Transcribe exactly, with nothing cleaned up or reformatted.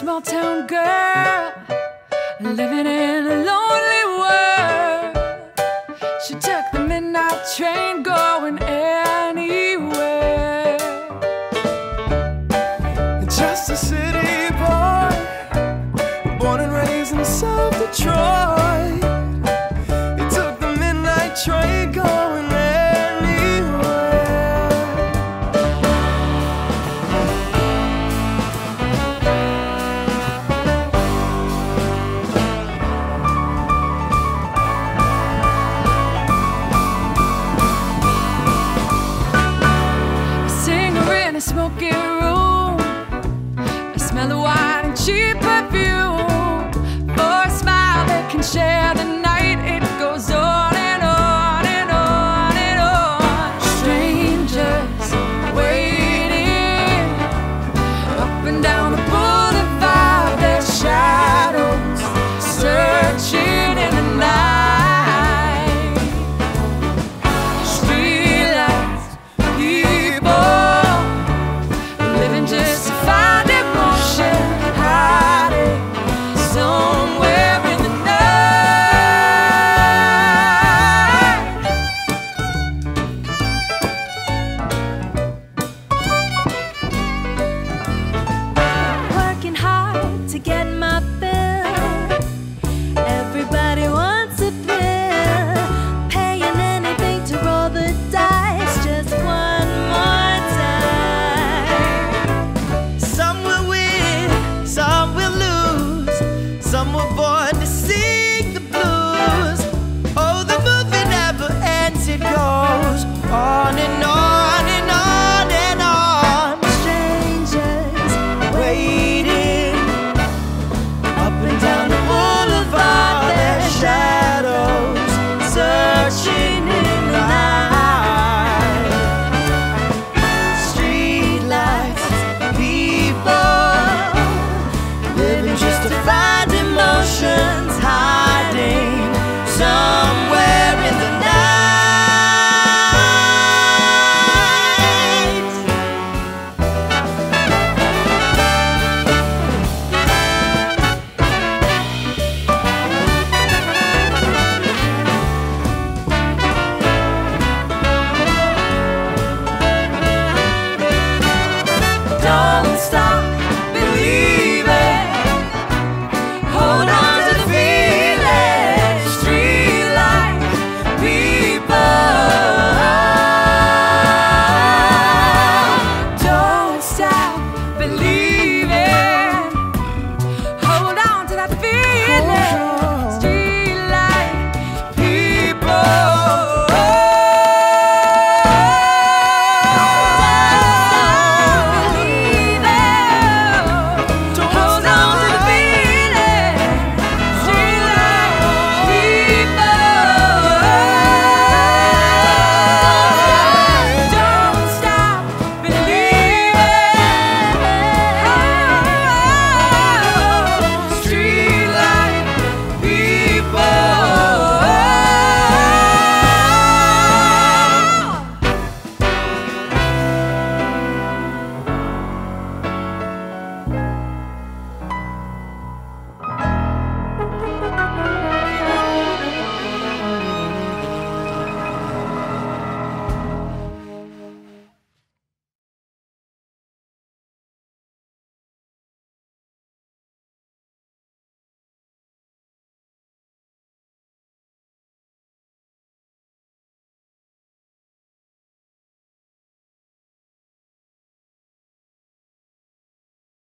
small town girl living in a lonely world. She took the midnight train going anywhere. Just a city boy, born and raised in South Detroit. He took the midnight train going anywhere. A singer in a smoky room, a smell of wine and cheap perfume. For a smile they can share the night, it goes on and on and on and on. Strangers waiting up and down the boulevard, their shadows searching in the night. Streetlights, people living just to find emotion, hiding somewhere in the night. Working hard to get my fill. Everybody wants a pill. Paying anything to roll the dice just one more time. Some will win, some will lose. Some were born to sing the blues. Oh, the movie never ends, it goes on and on and on and on. Strangers Waiting up and down the boulevard, their shadows searching in